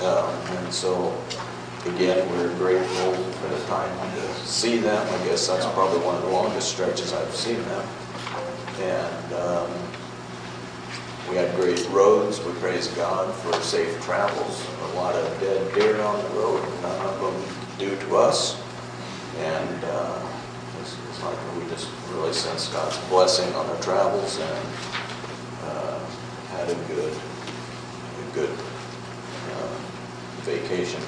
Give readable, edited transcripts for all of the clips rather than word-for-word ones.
And so, again, we're grateful for the time to see them. I guess that's probably one of the longest stretches I've seen them. And we had great roads. We praise God for safe travels. A lot of dead deer on the road, none of them due to us. And it's like we just really sense God's blessing on our travels, and had a good vacation.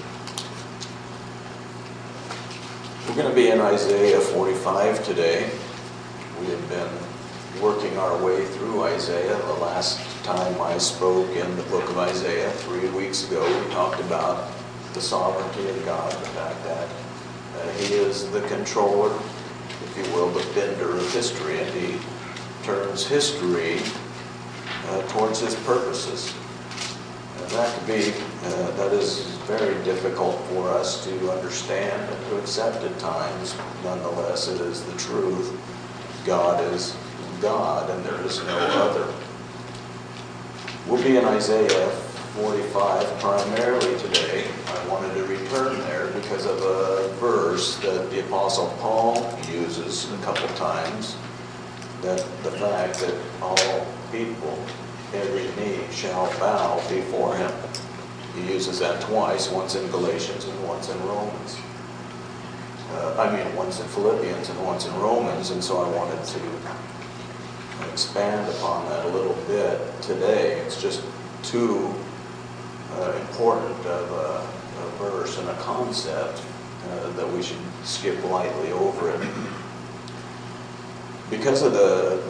We're going to be in Isaiah 45 today. We have been working our way through Isaiah. The last time I spoke in the book of Isaiah 3 weeks ago, we talked about the sovereignty of God, the fact that He is the controller, if you will, the bender of history, and He turns history towards His purposes. And that is very difficult for us to understand and to accept at times. Nonetheless, it is the truth. God is God, and there is no other. We'll be in Isaiah 45 primarily today. I wanted to return there because of a verse that the Apostle Paul uses a couple times, that the fact that all people, every knee shall bow before Him. He uses that twice, once in Galatians and once in Romans. Once in Philippians and once in Romans, and so I wanted to expand upon that a little bit today. It's just too important of a verse and a concept that we should skip lightly over it. Because of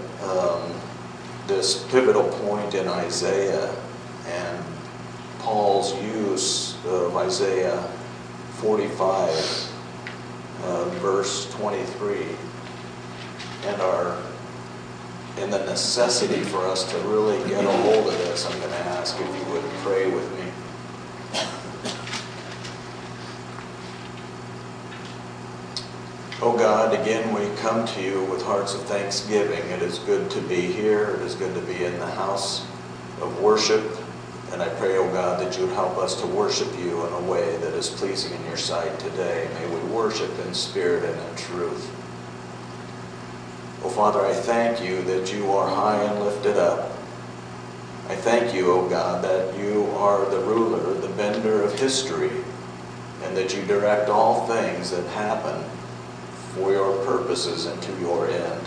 this pivotal point in Isaiah and Paul's use of Isaiah 45, verse 23, and the necessity for us to really get a hold of this, I'm going to ask if you would pray with me. Oh God, again we come to you with hearts of thanksgiving. It is good to be here. It is good to be in the house of worship. And I pray, oh God, that you would help us to worship you in a way that is pleasing in your sight today. May we worship in spirit and in truth. Oh Father, I thank you that you are high and lifted up. I thank you, oh God, that you are the ruler, the bender of history, and that you direct all things that happen for your purposes and to your end.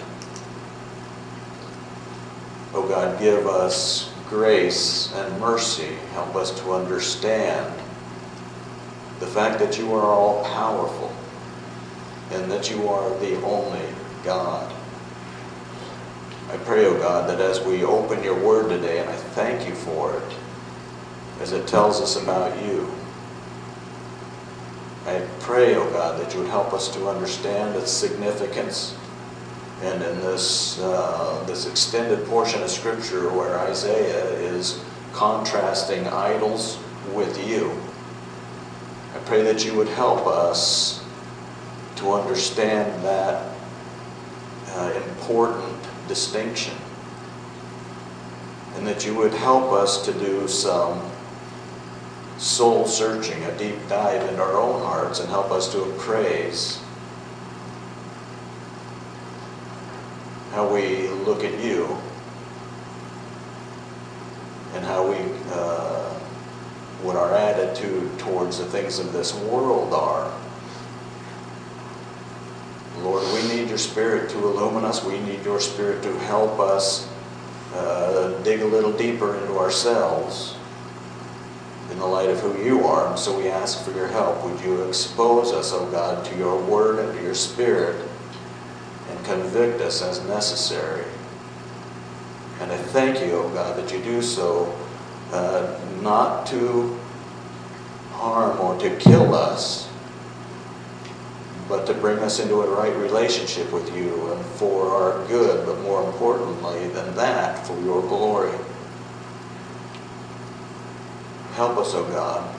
Oh God, give us grace and mercy. Help us to understand the fact that you are all powerful and that you are the only God. I pray, oh God, that as we open your word today, and I thank you for it, as it tells us about you, I pray, oh God, that you would help us to understand its significance. And in this extended portion of Scripture where Isaiah is contrasting idols with you, I pray that you would help us to understand that important distinction, and that you would help us to do some soul searching, a deep dive into our own hearts, and help us to appraise how we look at you and how what our attitude towards the things of this world are. Lord, we need your Spirit to illumine us. We need your Spirit to help us dig a little deeper into ourselves in the light of who you are. And so we ask for your help. Would you expose us, O God, to your word and to your Spirit, and convict us as necessary. And I thank you, O God, that you do so not to harm or to kill us, but to bring us into a right relationship with you and for our good, but more importantly than that, for your glory. Help us, O God,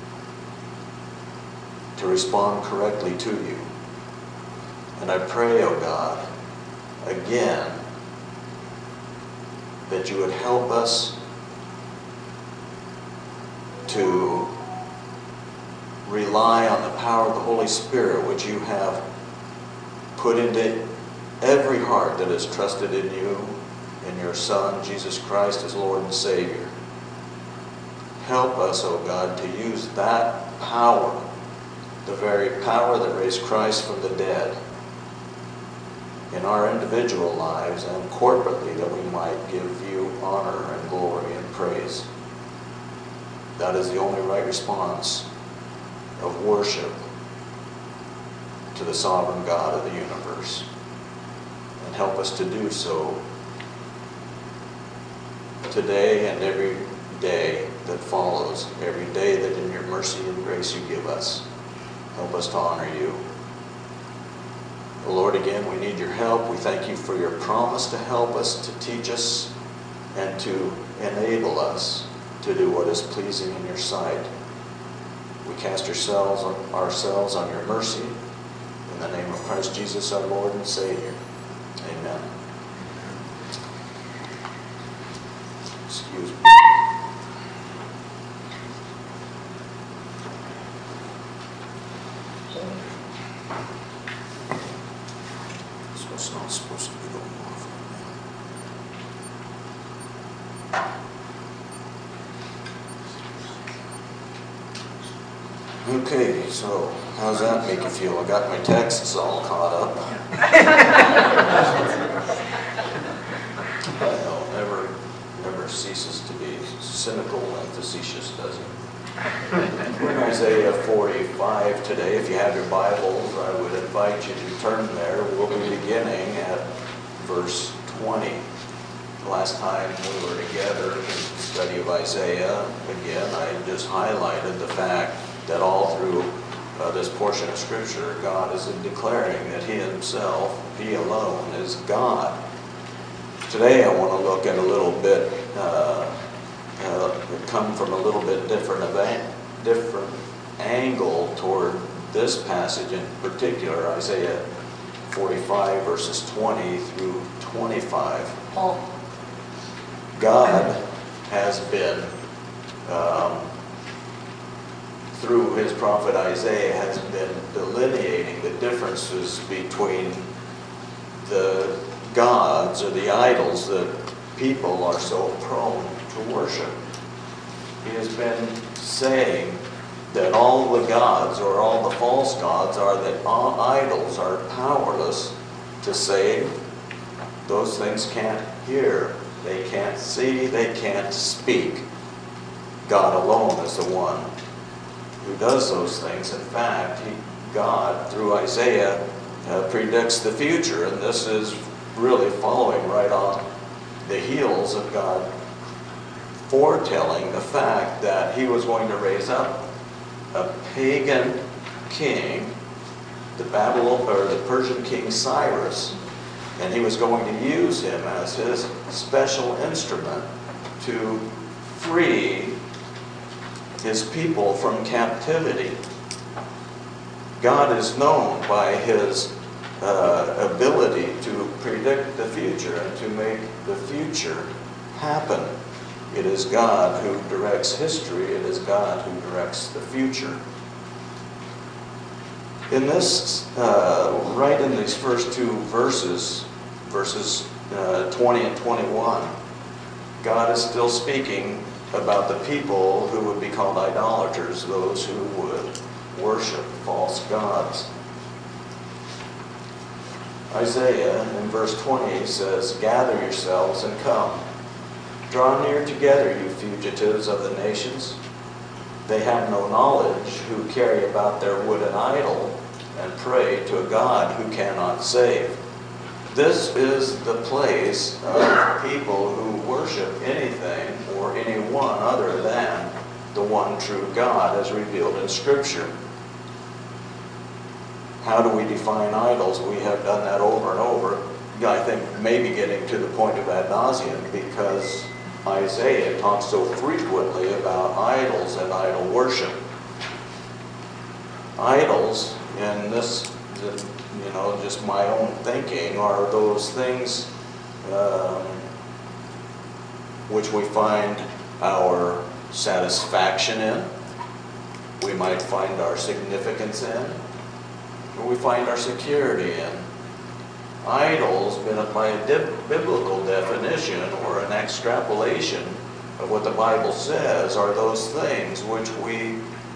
to respond correctly to you. And I pray, O God, again, that you would help us to rely on the power of the Holy Spirit, which you have put into every heart that has trusted in you, in your Son, Jesus Christ, as Lord and Savior. Help us, O God, to use that power, the very power that raised Christ from the dead, in our individual lives and corporately, that we might give you honor and glory and praise. That is the only right response of worship to the sovereign God of the universe. And help us to do so today and every day that follows, every day that in your mercy and grace you give us. Help us to honor you. Lord, again, we need your help. We thank you for your promise to help us, to teach us, and to enable us to do what is pleasing in your sight. We cast ourselves on your mercy. In the name of Christ Jesus, our Lord and Savior. Amen. Excuse me. It's not supposed to be going off right now. Okay, so how's that make you feel? I got my texts all caught up. I know, never ceases to be cynical and facetious, does it? We're in Isaiah 45 today. If you have your Bibles, I would invite you to turn there. We'll be beginning at verse 20. Last time we were together in the study of Isaiah, again, I just highlighted the fact that all through this portion of Scripture, God is declaring that He Himself, He alone, is God. Today I want to look at a little bit, come from a little bit different angle toward this passage in particular, Isaiah 45 verses 20 through 25. God has been, through his prophet Isaiah, has been delineating the differences between the gods or the idols that people are so prone to worship. He has been saying that all the gods or all the false gods are that all idols are powerless to save. Those things can't hear, they can't see, they can't speak. God alone is the one who does those things. In fact, God, through Isaiah, predicts the future, and this is really following right on the heels of God foretelling the fact that He was going to raise up a pagan king, the Persian king Cyrus, and He was going to use him as His special instrument to free His people from captivity. God is known by His ability to predict the future and to make the future happen. It is God who directs history. It is God who directs the future. In this, right in these first two verses 20 and 21, God is still speaking about the people who would be called idolaters, those who would worship false gods. Isaiah in verse 20 says, "Gather yourselves and come. Draw near together, you fugitives of the nations. They have no knowledge who carry about their wooden idol and pray to a God who cannot save." This is the place of people who worship anything or anyone other than the one true God as revealed in Scripture. How do we define idols? We have done that over and over. I think maybe getting to the point of ad nauseum, because Isaiah talks so frequently about idols and idol worship. Idols, in this, just my own thinking, are those things which we find our satisfaction in, we might find our significance in, or we find our security in. Idols, by a biblical definition or an extrapolation of what the Bible says, are those things which we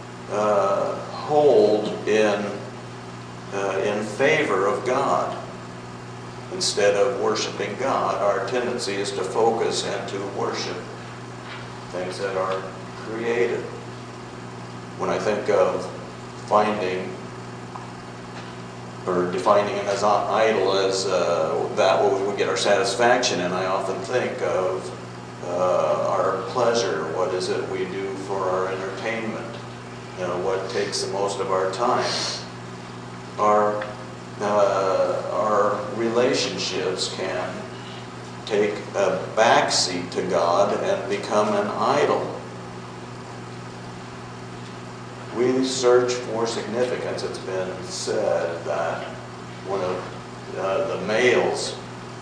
hold in favor of God. Instead of worshiping God, our tendency is to focus and to worship things that are created. When I think of finding or defining it as an idol as that what we get our satisfaction in, I often think of our pleasure. What is it we do for our entertainment? What takes the most of our time? Our relationships can take a backseat to God and become an idol. We search for significance. It's been said that one of the male's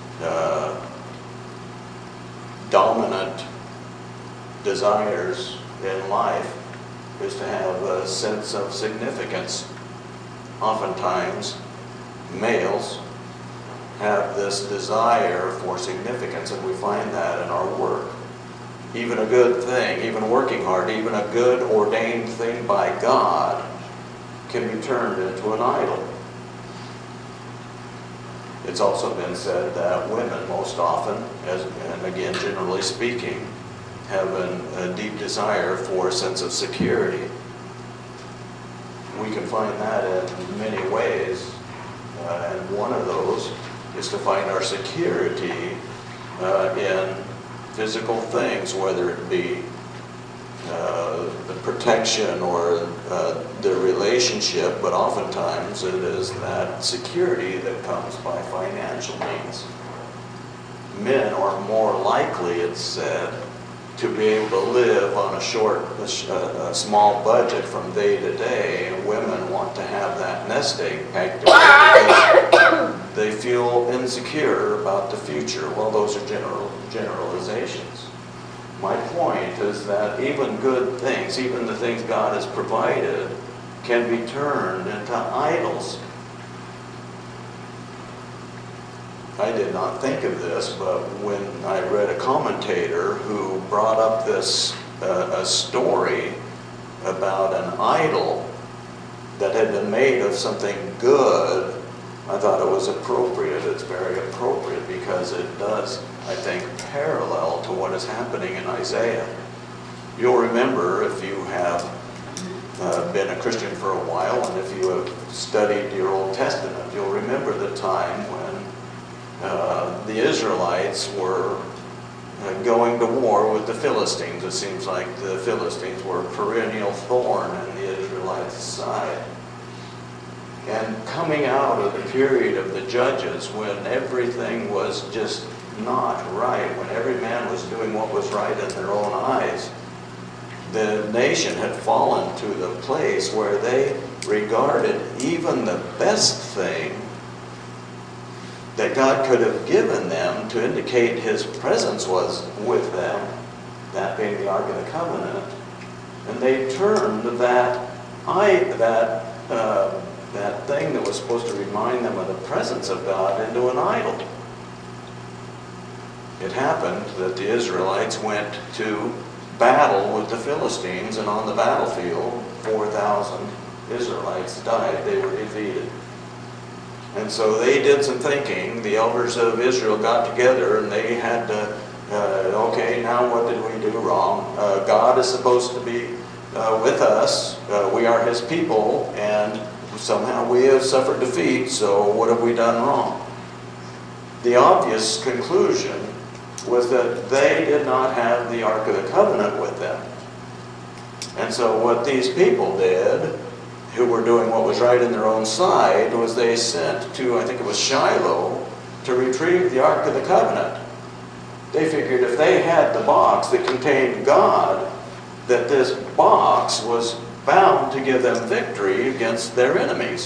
dominant desires in life is to have a sense of significance. Oftentimes, males have this desire for significance, and we find that in our work. Even a good thing, even working hard, even a good ordained thing by God can be turned into an idol. It's also been said that women most often, and again generally speaking, have a deep desire for a sense of security. We can find that in many ways, and one of those is to find our security in physical things, whether it be the protection or the relationship, but oftentimes it is that security that comes by financial means. Men are more likely, it's said, to be able to live on a small budget from day to day, and women want to have that nest egg pegged because they feel insecure about the future. Well, those are generalizations. My point is that even good things, even the things God has provided, can be turned into idols. I did not think of this, but when I read a commentator who brought up this a story about an idol that had been made of something good, I thought it was appropriate. It's very appropriate because it does, I think, parallel to what is happening in Isaiah. You'll remember, if you have been a Christian for a while, and if you have studied your Old Testament, you'll remember the time when the Israelites were going to war with the Philistines. It seems like the Philistines were a perennial thorn in the Israelites' side. And coming out of the period of the Judges, when everything was just not right, when every man was doing what was right in their own eyes, the nation had fallen to the place where they regarded even the best thing that God could have given them to indicate His presence was with them, that being the Ark of the Covenant, and they turned that thing that was supposed to remind them of the presence of God into an idol. It happened that the Israelites went to battle with the Philistines, and on the battlefield, 4,000 Israelites died. They were defeated. And so they did some thinking. The elders of Israel got together and they had to, okay, now what did we do wrong? God is supposed to be with us. We are His people, and somehow we have suffered defeat, so what have we done wrong? The obvious conclusion was that they did not have the Ark of the Covenant with them. And so what these people did, who were doing what was right in their own side, was they sent to, I think it was Shiloh, to retrieve the Ark of the Covenant. They figured if they had the box that contained God, that this box was bound to give them victory against their enemies.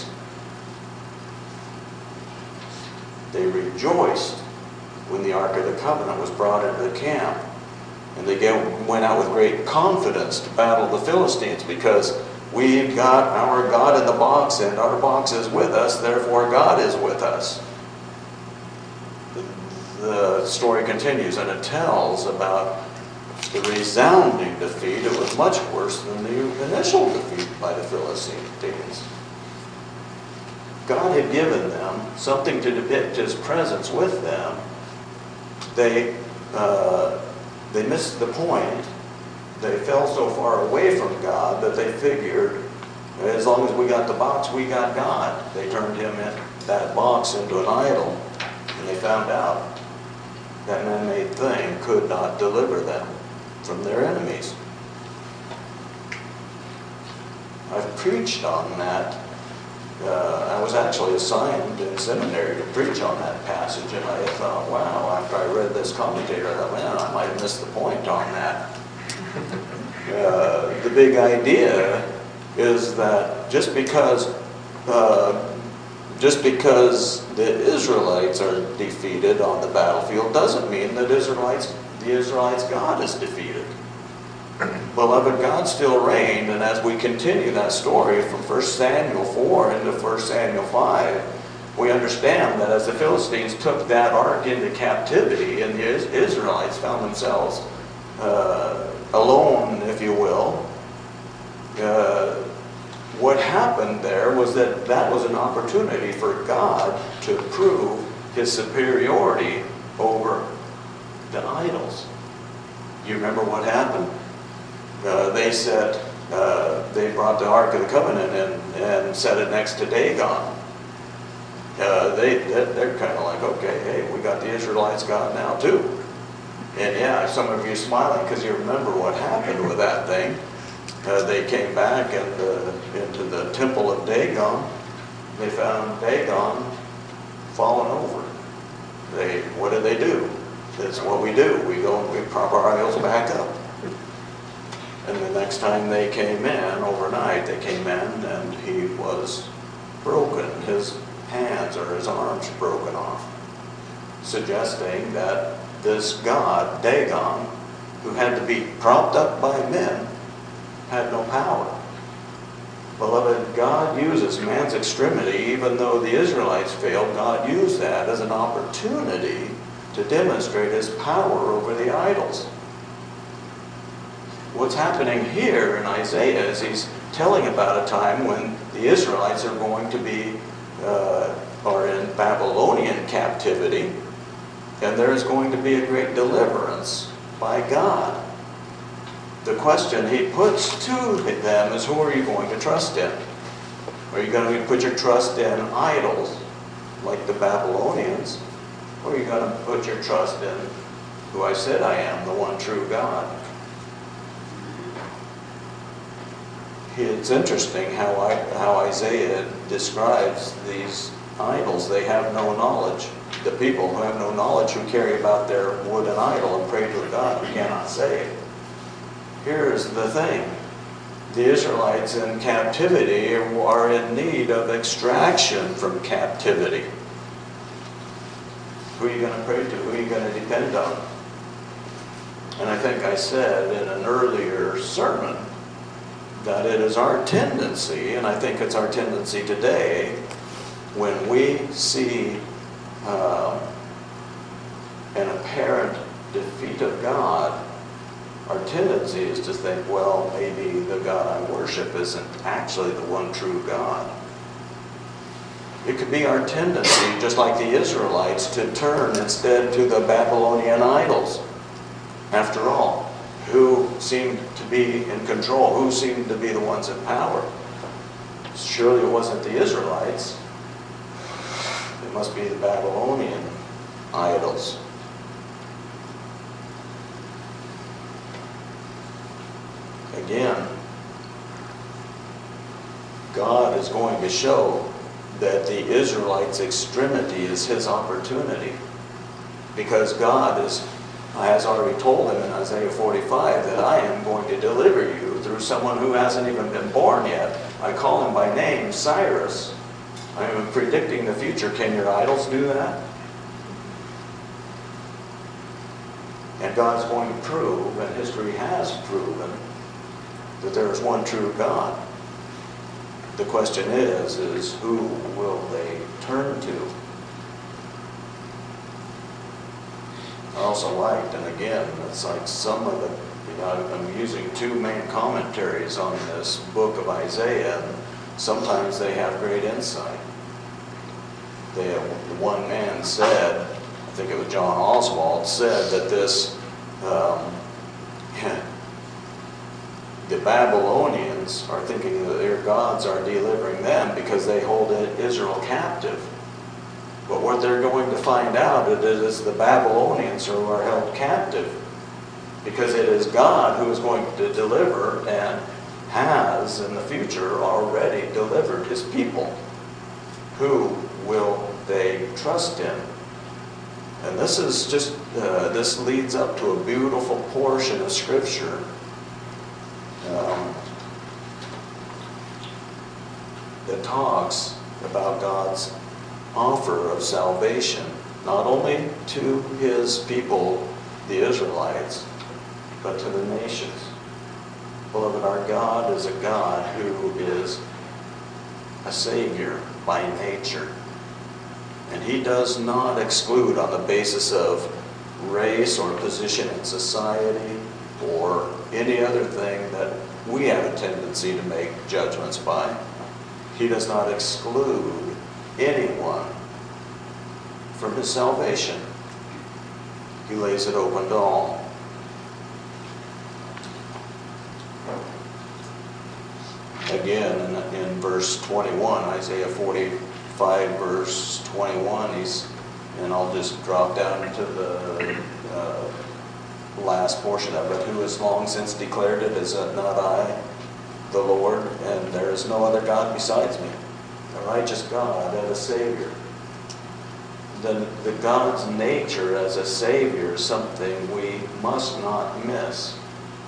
They rejoiced when the Ark of the Covenant was brought into the camp. And they went out with great confidence to battle the Philistines, because we've got our God in the box, and our box is with us, therefore God is with us. The story continues, and it tells about the resounding defeat. It was much worse than the initial defeat by the Philistines. God had given them something to depict His presence with them. They missed the point. They fell so far away from God that they figured, as long as we got the box, we got God. They turned that box into an idol, and they found out that man-made thing could not deliver them from their enemies. I've preached on that. I was actually assigned in seminary to preach on that passage, and I thought, wow, after I read this commentator, I thought, man, I might have missed the point on that. The big idea is that just because the Israelites are defeated on the battlefield doesn't mean that the Israelites' God is defeated. Beloved, God still reigned, and as we continue that story from 1 Samuel 4 into 1 Samuel 5, we understand that as the Philistines took that ark into captivity and the Israelites found themselves alone, if you will, what happened there was that was an opportunity for God to prove His superiority over the idols. You remember what happened? They brought the Ark of the Covenant and set it next to Dagon. They're kind of like, okay, hey, we got the Israelites' God now too. And yeah, some of you are smiling because you remember what happened with that thing. They came back into the temple of Dagon. They found Dagon fallen over. What did they do? That's what we do. We go and we prop our idols back up. And the next time they came in, overnight, they came in and he was broken. His hands or his arms broken off. Suggesting that this god, Dagon, who had to be propped up by men, had no power. Beloved, God uses man's extremity. Even though the Israelites failed, God used that as an opportunity to demonstrate His power over the idols. What's happening here in Isaiah is he's telling about a time when the Israelites are going to be are in Babylonian captivity, and there is going to be a great deliverance by God. The question he puts to them is, who are you going to trust in? Are you going to put your trust in idols like the Babylonians, or are you going to put your trust in who I said I am, the one true God? It's interesting how Isaiah describes these idols. They have no knowledge. The people who have no knowledge, who carry about their wooden idol and pray to a God who cannot save. Here's the thing. The Israelites in captivity are in need of extraction from captivity. Who are you going to pray to? Who are you going to depend on? And I think I said in an earlier sermon that it is our tendency, and I think it's our tendency today, when we see an apparent defeat of God, our tendency is to think, well, maybe the God I worship isn't actually the one true God. It could be our tendency, just like the Israelites, to turn instead to the Babylonian idols. After all, who seemed to be in control? Who seemed to be the ones in power? Surely it wasn't the Israelites. It must be the Babylonian idols. Again, God is going to show that the Israelites' extremity is His opportunity. Because God has already told them in Isaiah 45 that I am going to deliver you through someone who hasn't even been born yet. I call him by name, Cyrus. I am predicting the future. Can your idols do that? And God's going to prove, and history has proven, that there is one true God. The question is who will they turn to? I also liked, and again, it's like some of the, I'm using two main commentaries on this book of Isaiah, and sometimes they have great insight. One man said, I think it was John Oswald, said that this, the Babylonians are thinking that their gods are delivering them because they hold Israel captive. But what they're going to find out is the Babylonians who are held captive, because it is God who is going to deliver and has in the future already delivered his people. Who will they trust in? And this is just, this leads up to a beautiful portion of Scripture that talks about God's offer of salvation, not only to his people, the Israelites, but to the nations. Beloved, our God is a God who is a Savior by nature. And he does not exclude on the basis of race or position in society or any other thing that we have a tendency to make judgments by. He does not exclude anyone from his salvation. He lays it open to all. Again, in verse 21, Isaiah 45, verse 21, and I'll just drop down to the last portion of it. Who has long since declared it? Is it not I, the Lord? And there is no other God besides me, a righteous God and a Savior. The God's nature as a Savior is something we must not miss.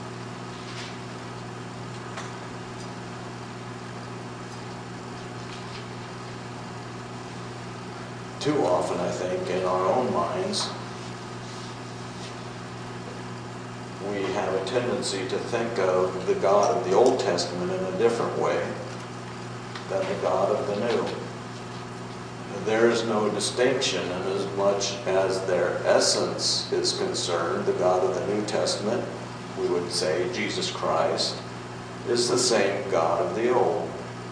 Too often, I think, in our own minds, we have a tendency to think of the God of the Old Testament in a different way than the God of the New. There is no distinction in as much as their essence is concerned. The God of the New Testament, we would say Jesus Christ, is the same God of the Old.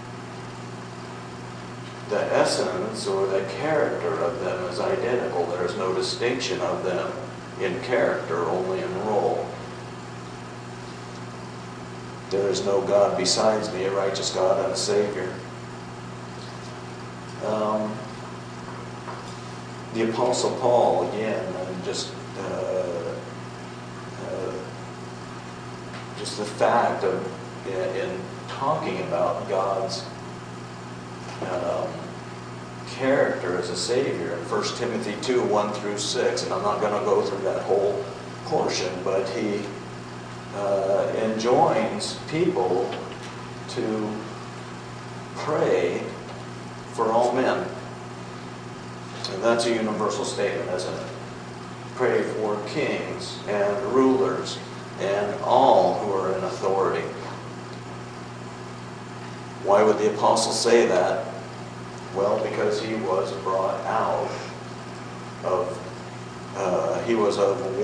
The essence or the character of them is identical. There is no distinction of them in character, only in role. There is no God besides me, a righteous God and a Savior. The Apostle Paul, again, and just the fact of, in talking about God's character as a Savior in 1 Timothy 2, 1 through 6, and I'm not going to go through that whole portion, but he enjoins people to pray for all men. And that's a universal statement, isn't it? Pray for kings and rulers and all who are in authority. Why would the apostle say that? Well, because he was brought out of, he was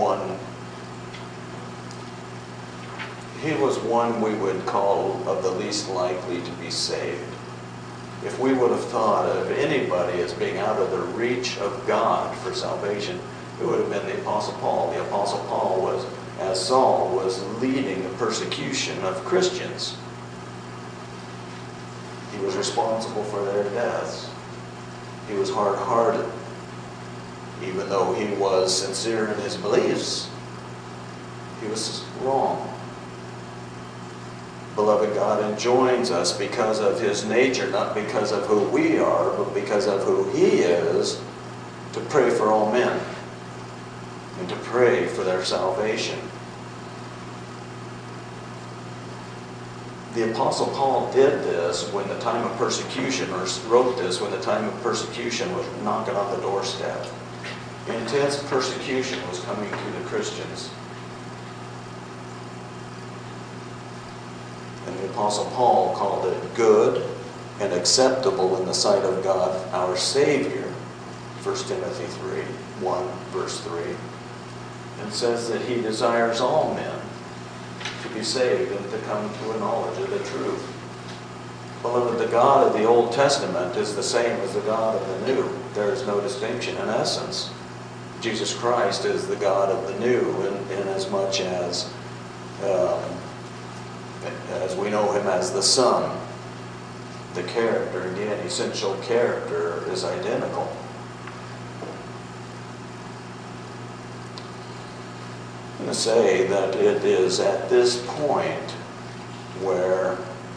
one we would call of the least likely to be saved. If we would have thought of anybody as being out of the reach of God for salvation, it would have been the Apostle Paul. The Apostle Paul was, as Saul, was leading the persecution of Christians. He was responsible for their deaths. He was hard-hearted. Even though he was sincere in his beliefs, he was wrong. Beloved, God enjoins us because of his nature, not because of who we are, but because of who he is, to pray for all men and to pray for their salvation. The Apostle Paul did this when the time of persecution, or wrote this when the time of persecution was knocking on the doorstep. Intense persecution was coming to the Christians. And the Apostle Paul called it good and acceptable in the sight of God our Savior. 1 Timothy 1 verse 3. And says that he desires all men to be saved and to come to a knowledge of the truth. Beloved, the God of the Old Testament is the same as the God of the New. There is no distinction in essence. Jesus Christ is the God of the New in as much as we know him as the Son. The character, again, essential character is identical. I'm going to say that it is at this point where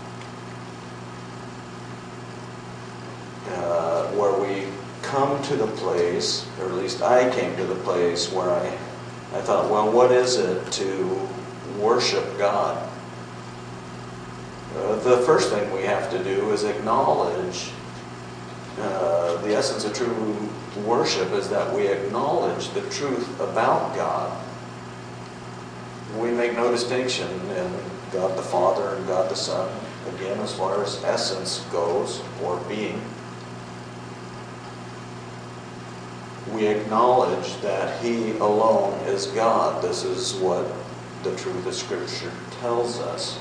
we come to the place, or at least I came to the place where I thought, well, what is it to worship God? The first thing we have to do is acknowledge the essence of true worship is that we acknowledge the truth about God. We make no distinction in God the Father and God the Son, again, as far as essence goes, or being. We acknowledge that he alone is God. This is what the truth of Scripture tells us.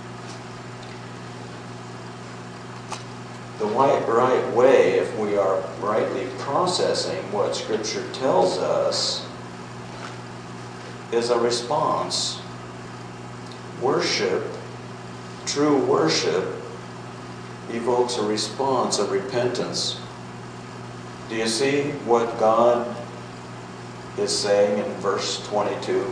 The right way, if we are rightly processing what Scripture tells us, is a response. Worship, true worship, evokes a response of repentance. Do you see what God is saying in verse 22?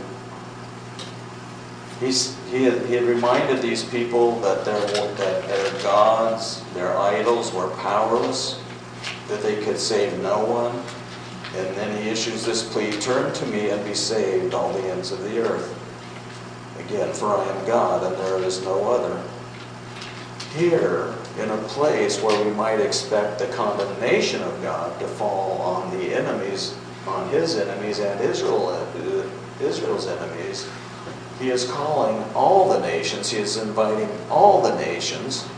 He had reminded these people that their gods, their idols were powerless, that they could save no one. And then he issues this plea, turn to me and be saved, all the ends of the earth. Again, for I am God and there is no other. Here, in a place where we might expect the condemnation of God to fall on the enemies, on his enemies and Israel's enemies, he is calling all the nations, he is inviting all the nations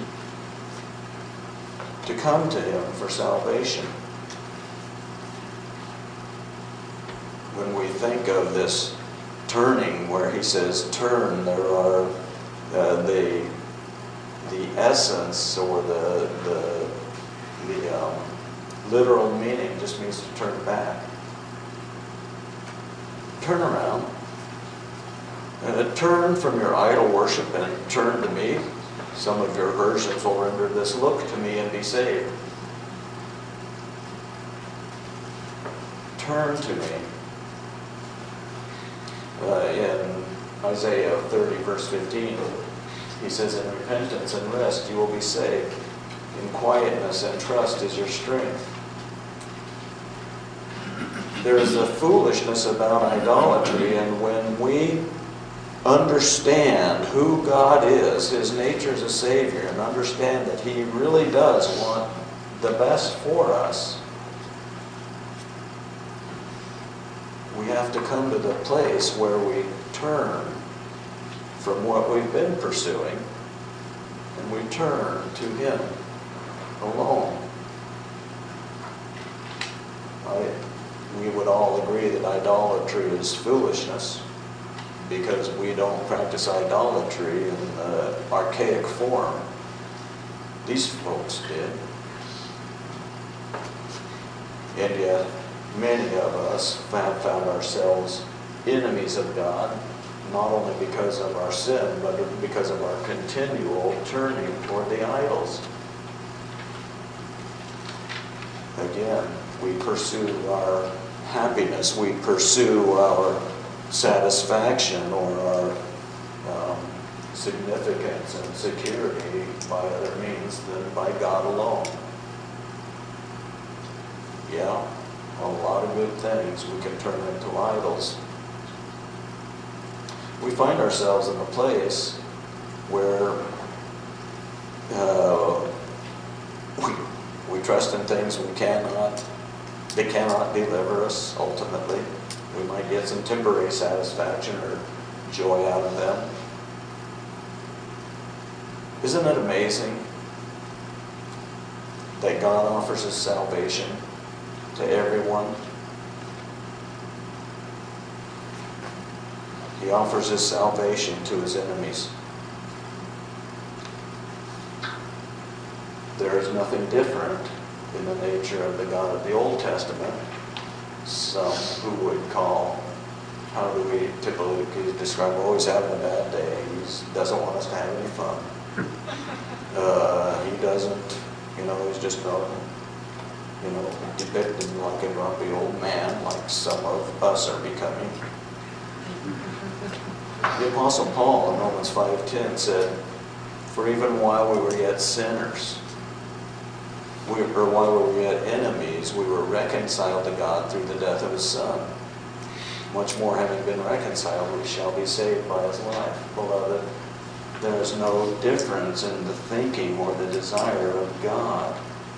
to come to him for salvation. When we think of this turning, where he says turn, there are the essence or the literal meaning just means to turn back. Turn around. Turn from your idol worship and turn to me. Some of your versions will render this, look to me and be saved. Turn to me. In Isaiah 30 verse 15, he says, in repentance and rest you will be saved. In quietness and trust is your strength. There is a foolishness about idolatry, and when we understand who God is, his nature as a Savior, and understand that he really does want the best for us, we have to come to the place where we turn from what we've been pursuing and we turn to him alone. We would all agree that idolatry is foolishness, because we don't practice idolatry in the archaic form. These folks did. And yet, many of us have found ourselves enemies of God, not only because of our sin, but because of our continual turning toward the idols. Again, we pursue our happiness, we pursue our satisfaction or our significance and security by other means than by God alone. Yeah, a lot of good things we can turn into idols. We find ourselves in a place where we trust in things they cannot deliver us ultimately. We might get some temporary satisfaction or joy out of them. Isn't it amazing that God offers His salvation to everyone. He offers His salvation to His enemies. There is nothing different in the nature of the God of the Old Testament. Some who would call, how do we typically describe, oh, he's having a bad day. He doesn't want us to have any fun. He doesn't, he's just depicted like a grumpy old man, like some of us are becoming. The Apostle Paul in Romans 5:10 said, "For even while we were yet sinners, while we were yet enemies, we were reconciled to God through the death of His Son. Much more, having been reconciled, we shall be saved by His life." Beloved, there is no difference in the thinking or the desire of God.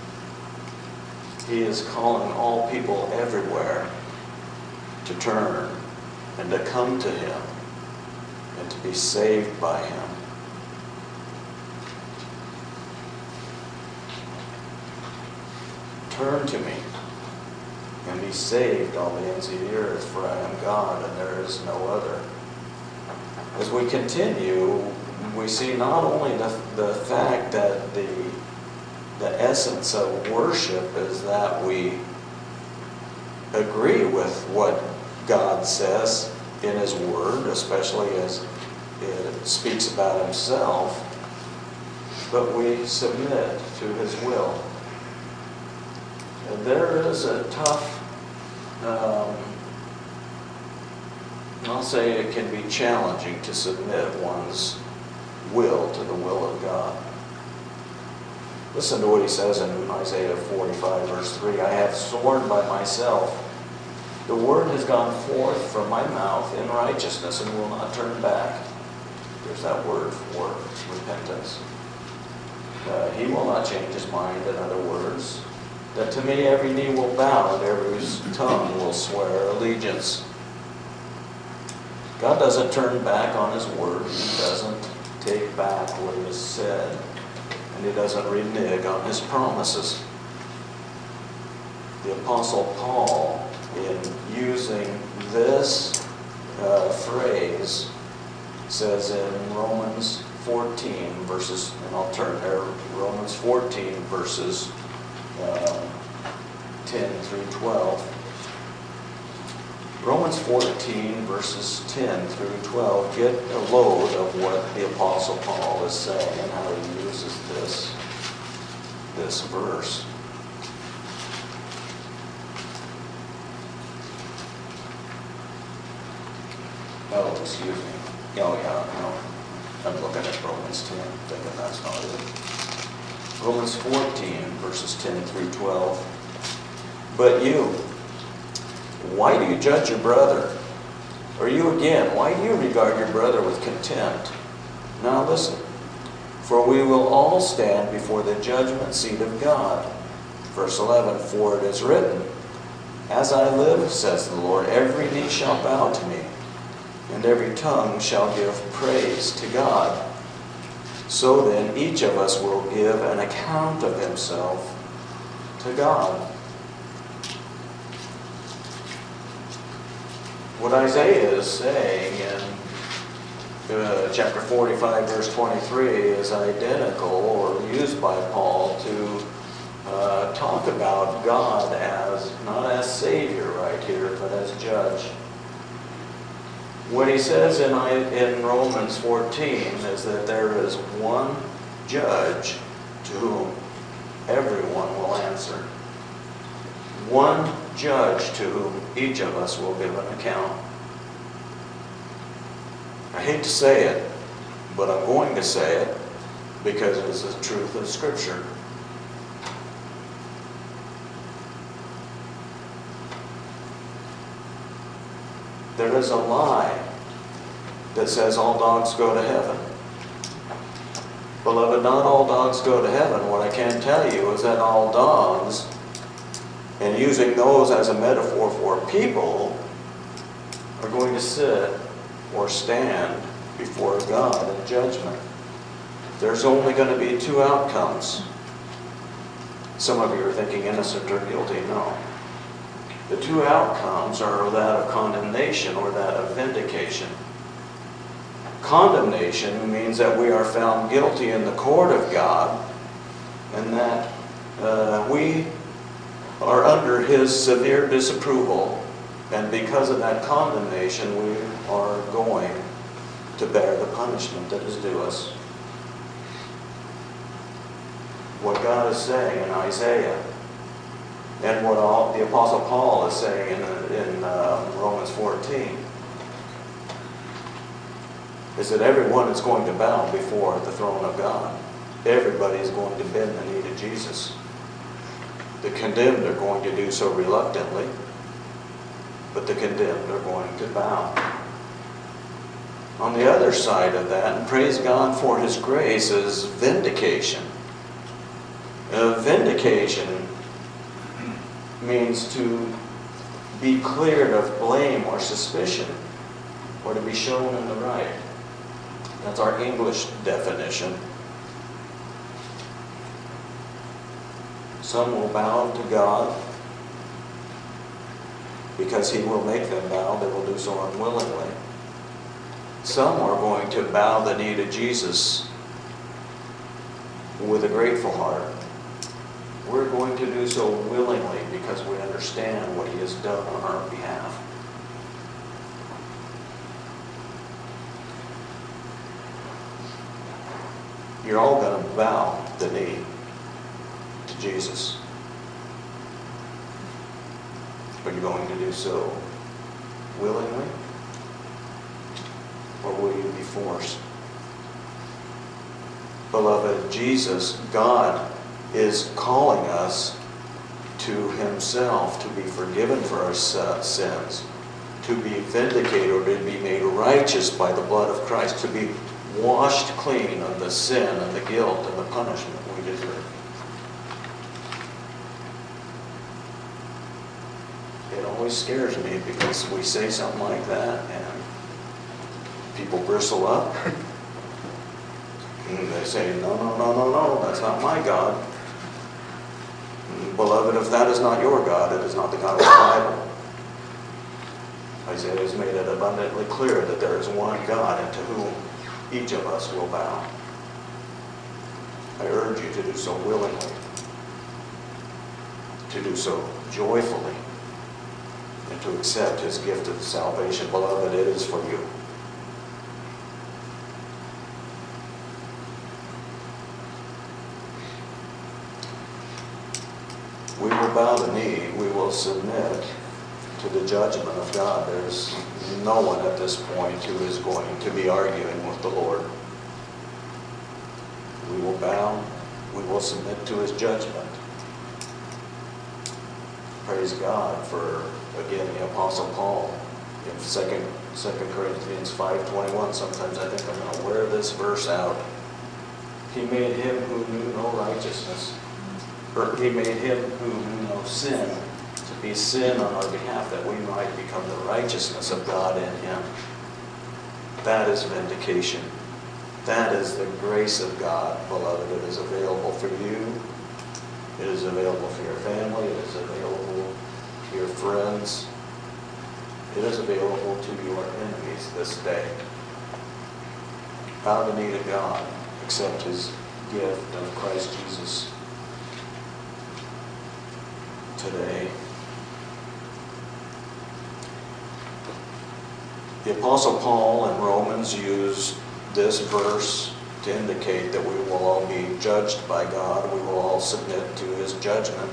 He is calling all people everywhere to turn and to come to Him and to be saved by Him. Turn to me and be saved, all the ends of the earth, for I am God and there is no other. As we continue, we see not only the fact that the essence of worship is that we agree with what God says in His Word, especially as it speaks about Himself, but we submit to His will. And there is a tough, I'll say it can be challenging to submit one's will to the will of God. Listen to what He says in Isaiah 45, verse 3. "I have sworn by myself, the word has gone forth from my mouth in righteousness and will not turn back." There's that word for repentance. He will not change His mind, in other words. That to me every knee will bow and every tongue will swear allegiance. God doesn't turn back on His word. He doesn't take back what He has said. And He doesn't renege on His promises. The Apostle Paul, in using this phrase, says in Romans 14 verses, and I'll turn there, Romans 14 verses 10 through 12. Romans 14 verses 10 through 12 get a load of what the Apostle Paul is saying and how he uses this verse. Oh, excuse me. Oh yeah, no. I'm looking at Romans 10, thinking that's not it. Romans 14 verses 10 through 12. "But you, why do you judge your brother? Or you again, why do you regard your brother with contempt? Now listen, for we will all stand before the judgment seat of God." Verse 11, "For it is written, As I live, says the Lord, every knee shall bow to me, and every tongue shall give praise to God. So then each of us will give an account of himself to God." What Isaiah is saying in chapter 45, verse 23 is identical or used by Paul to talk about God as, not as Savior right here, but as Judge. What he says in Romans 14 is that there is one Judge to whom everyone will answer. One Judge to whom each of us will give an account. I hate to say it, but I'm going to say it because it is the truth of Scripture. There is a lie that says all dogs go to heaven. Beloved, not all dogs go to heaven. What I can tell you is that all dogs, and using those as a metaphor for people, are going to sit or stand before God in judgment. There's only going to be two outcomes. Some of you are thinking innocent or guilty. No. The two outcomes are that of condemnation or that of vindication. Condemnation means that we are found guilty in the court of God, and that we are under His severe disapproval, and because of that condemnation, we are going to bear the punishment that is due us. What God is saying in Isaiah, and what the Apostle Paul is saying in Romans 14, is that everyone is going to bow before the throne of God. Everybody is going to bend the knee to Jesus. The condemned are going to do so reluctantly, but the condemned are going to bow. On the other side of that, and praise God for His grace, is vindication. Vindication means to be cleared of blame or suspicion, or to be shown in the right. That's our English definition. Some will bow to God because He will make them bow. They will do so unwillingly. Some are going to bow the knee to Jesus with a grateful heart. We're going to do so willingly because we understand what He has done on our behalf. You're all going to bow the knee to Jesus. Are you going to do so willingly? Or will you be forced? Beloved, Jesus, God, is calling us to Himself to be forgiven for our sins, to be vindicated or to be made righteous by the blood of Christ, to be washed clean of the sin and the guilt and the punishment we deserve. It always scares me because we say something like that and people bristle up and they say, no, that's not my God. Beloved, if that is not your God, it is not the God of the Bible. Isaiah has made it abundantly clear that there is one God and to whom each of us will bow. I urge you to do so willingly, to do so joyfully, and to accept His gift of salvation. Beloved, it is for you. We will bow the knee, we will submit to the judgment of God. There's no one at this point who is going to be arguing with the Lord. We will bow, we will submit to His judgment. Praise God for, again, the Apostle Paul in 2 Corinthians 5:21. Sometimes I think I'm going to wear this verse out. He made Him who knew no righteousness, or He made Him who knew no sin to be sin on our behalf, that we might become the righteousness of God in Him. That is vindication. That is the grace of God, beloved. It is available for you. It is available for your family. It is available to your friends. It is available to your enemies this day. Bow the knee to God. Accept His gift of Christ Jesus today. The Apostle Paul in Romans used this verse to indicate that we will all be judged by God. We will all submit to His judgment.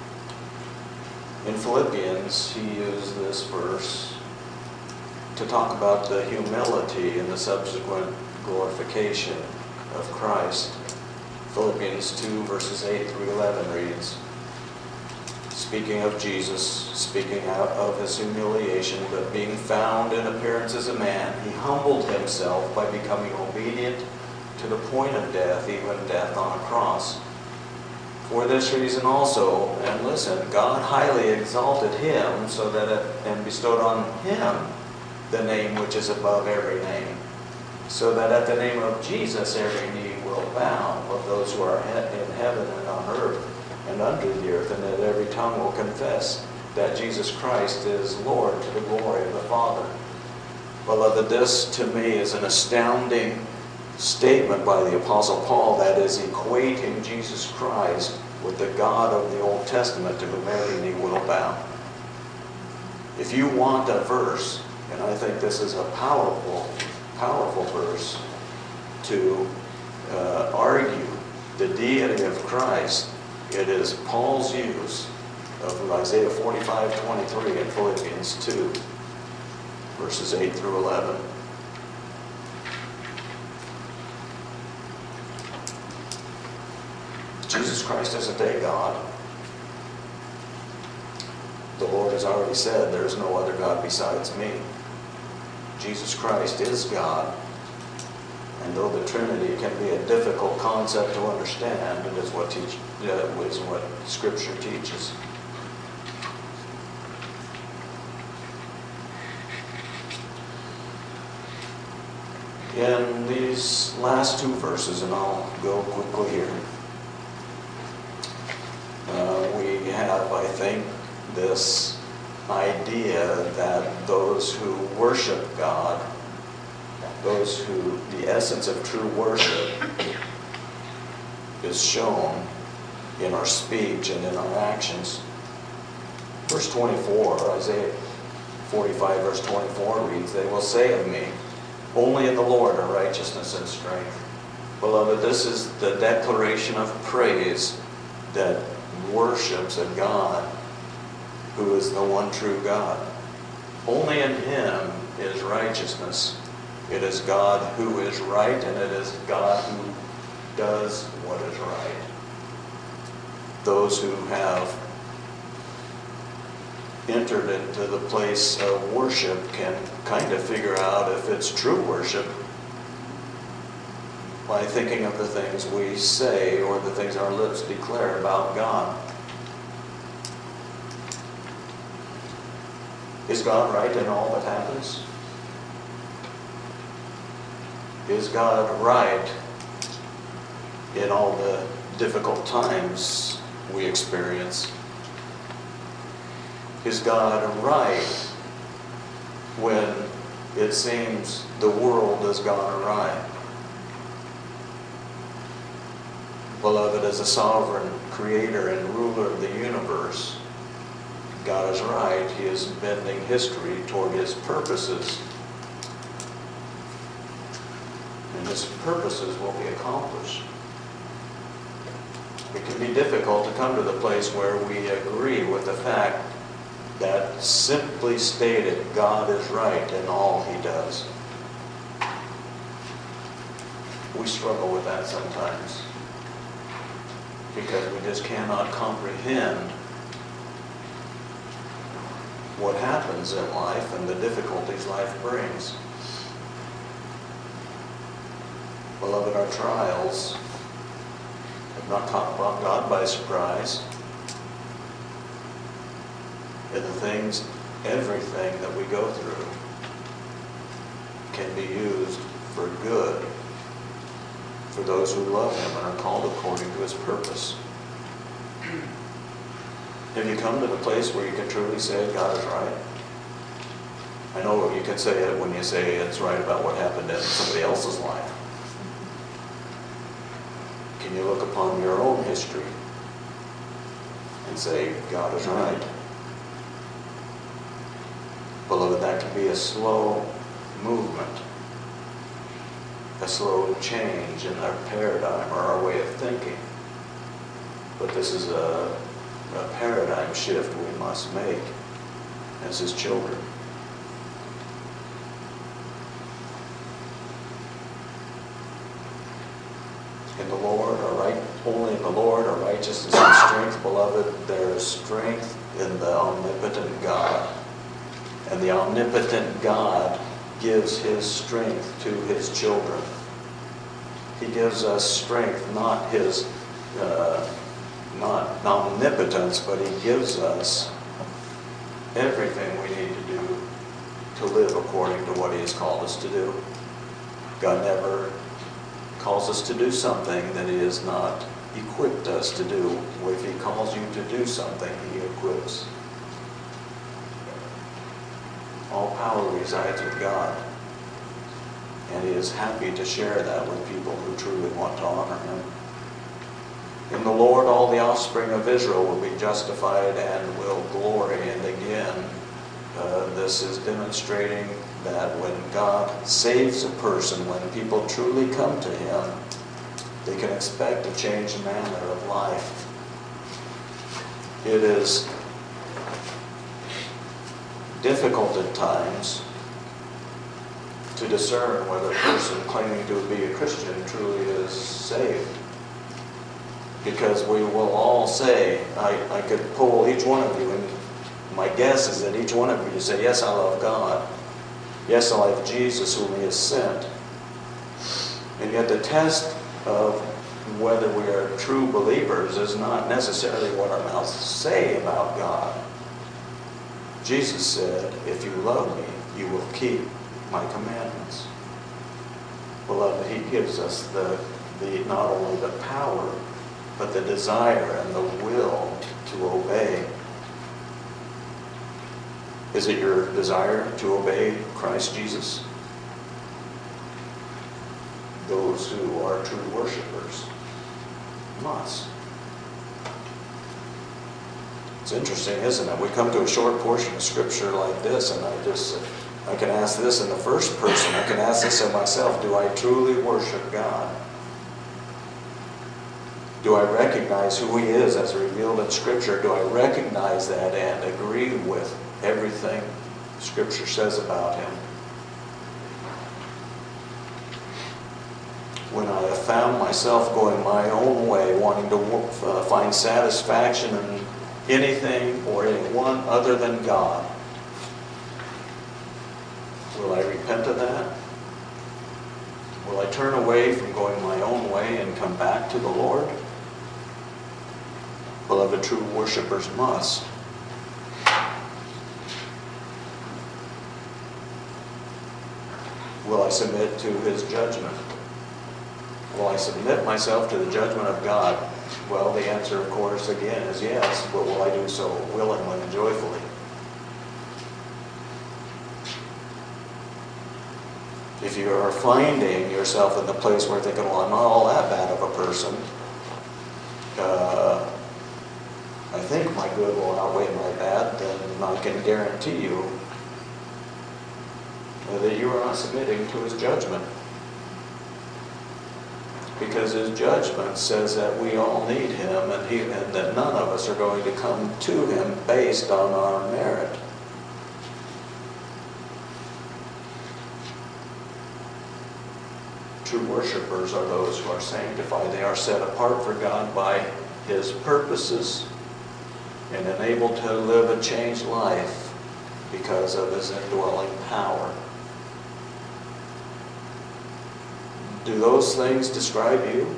In Philippians, he used this verse to talk about the humility and the subsequent glorification of Christ. Philippians 2 verses 8 through 11 reads, speaking of Jesus, speaking out of His humiliation, but being found in appearance as a man, He humbled Himself by becoming obedient to the point of death, even death on a cross. For this reason also, and listen, God highly exalted Him so that and bestowed on Him the name which is above every name, so that at the name of Jesus every knee will bow, of those who are in heaven and on earth and under the earth, and that every tongue will confess that Jesus Christ is Lord, to the glory of the Father. Beloved, this to me is an astounding statement by the Apostle Paul that is equating Jesus Christ with the God of the Old Testament to whom every knee will bow. If you want a verse, and I think this is a powerful, powerful verse to argue the deity of Christ, it is Paul's use of Isaiah 45:23 and Philippians 2, verses 8 through 11. Jesus Christ isn't a God. The Lord has already said, there is no other God besides me. Jesus Christ is God. And though the Trinity can be a difficult concept to understand, it is what Scripture teaches. In these last two verses, and I'll go quickly here, we have, I think, this idea that those who worship God, the essence of true worship is shown in our speech and in our actions. Verse 24, Isaiah 45 verse 24 reads, "They will say of me, only in the Lord are righteousness and strength." Beloved, this is the declaration of praise that worships a God who is the one true God. Only in Him is righteousness. It is God who is right, and it is God who does what is right. Those who have entered into the place of worship can kind of figure out if it's true worship by thinking of the things we say or the things our lips declare about God. Is God right in all that happens? Is God right in all the difficult times we experience? Is God right when it seems the world has gone awry? Beloved, as a sovereign creator and ruler of the universe, God is right. He is bending history toward His purposes. And His purposes will be accomplished. It can be difficult to come to the place where we agree with the fact that, simply stated, God is right in all He does. We struggle with that sometimes because we just cannot comprehend what happens in life and the difficulties life brings. Beloved, our trials have not caught God by surprise. And the things, everything that we go through can be used for good for those who love Him and are called according to His purpose. Have you come to the place where you can truly say God is right? I know you can say it when you say it's right about what happened in somebody else's life. Can you look upon your own history and say God is right? Beloved, that can be a slow movement, a slow change in our paradigm or our way of thinking. But this is a paradigm shift we must make as His children. In the Lord are right, only in the Lord are righteousness and strength, beloved. There is strength in the omnipotent God. And the omnipotent God gives His strength to His children. He gives us strength, not His not omnipotence, but He gives us everything we need to do to live according to what He has called us to do. God never calls us to do something that He is not equipped us to do. If He calls you to do something, He equips. All power resides with God, and He is happy to share that with people who truly want to honor Him. In the Lord, all the offspring of Israel will be justified and will glory. And again, this is demonstrating that when God saves a person, when people truly come to Him, they can expect a changed manner of life. It is difficult at times to discern whether a person claiming to be a Christian truly is saved. Because we will all say, I could poll each one of you, and my guess is that each one of you say, yes, I love God. Yes, I love Jesus whom He has sent. And yet the test of whether we are true believers is not necessarily what our mouths say about God. Jesus said, if you love me, you will keep my commandments. Beloved, He gives us the not only the power, but the desire and the will to obey. Is it your desire to obey Christ Jesus? Those who are true worshipers must. It's interesting, isn't it? We come to a short portion of Scripture like this, and I can ask this in the first person. I can ask this of myself. Do I truly worship God? Do I recognize who He is as revealed in Scripture? Do I recognize that and agree with everything Scripture says about Him? When I have found myself going my own way, wanting to find satisfaction in anything or anyone other than God, will I repent of that? Will I turn away from going my own way and come back to the Lord? Beloved, true worshipers must. Will I submit to His judgment? Will I submit myself to the judgment of God? Well, the answer, of course, again is yes, but will I do so willingly and joyfully? If you are finding yourself in the place where you're thinking, well, I'm not all that bad of a person, I think my good will outweigh my bad, then I can guarantee you that you are not submitting to His judgment. Because His judgment says that we all need Him, and that none of us are going to come to Him based on our merit. True worshipers are those who are sanctified. They are set apart for God by His purposes and enabled to live a changed life because of His indwelling power. Do those things describe you?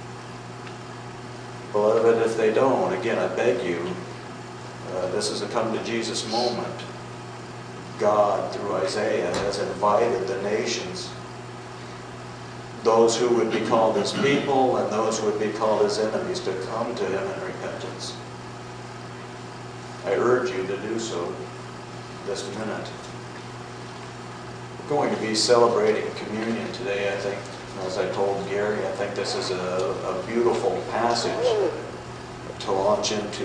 Beloved, if they don't, again, I beg you, this is a come to Jesus moment. God, through Isaiah, has invited the nations, those who would be called His people and those who would be called His enemies, to come to Him in repentance. I urge you to do so this minute. We're going to be celebrating communion today, I think. As I told Gary, I think this is a beautiful passage to launch into